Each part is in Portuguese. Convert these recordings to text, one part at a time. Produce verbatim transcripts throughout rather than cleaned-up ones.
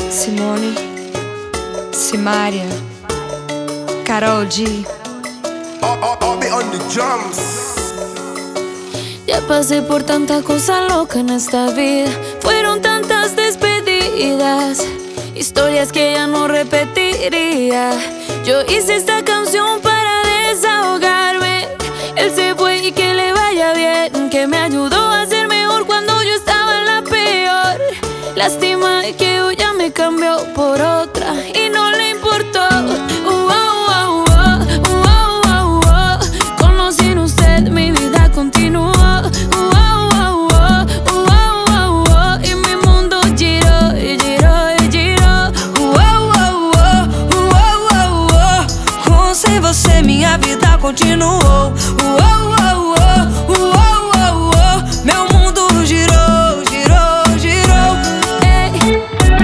Simone, Simaria, Karol G. on the drums. Ya pasé por tanta cosa loca en esta vida. Fueron tantas despedidas, historias que ya no repetiría. Yo hice esta canción para desahogarme. Él se fue y que le vaya bien, que me ayudó a ser mejor cuando yo estaba en la peor. Lástima que hoy ya me cambió por otra y no le importó. Uh, uh, uh, uh, uh, uh, uh. Conocí en usted, mi vida continuó. Uh, uh, uh, uh, uh, uh, uh. Y mi mundo giró, y giró, y giró. Uh, uh, uh, uh, uh, uh, uh. Com sem você minha vida continuou. Uh, uh, uh, uh, uh, uh, uh. Meu mundo girou, girou, girou. Hey.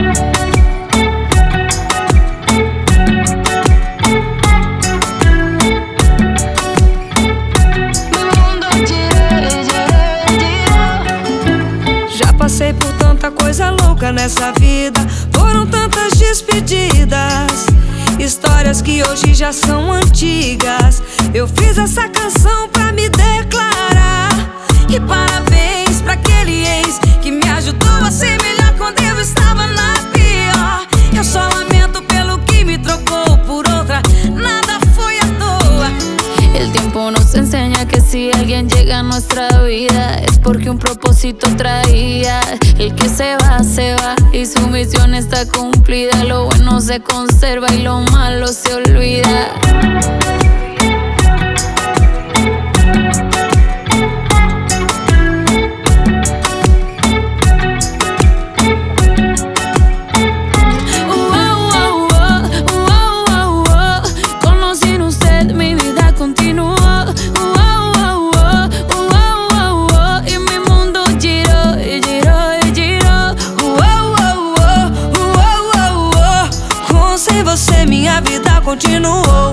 Já passei por tanta coisa louca nessa vida. Foram tantas despedidas, histórias que hoje já são antigas. Eu fiz essa canção pra me declarar. E parabéns pra aquele ex que me ajudou a ser melhor quando eu estava na pior. Eu só lamento pelo que me trocou por outra. Nada foi à toa. El tiempo nos enseña que si alguien llega a nuestra vida es porque un propósito traía. El que se va, se va y su misión está cumplida. Lo bueno se conserva y lo malo se olvida. Sem você minha vida continuou.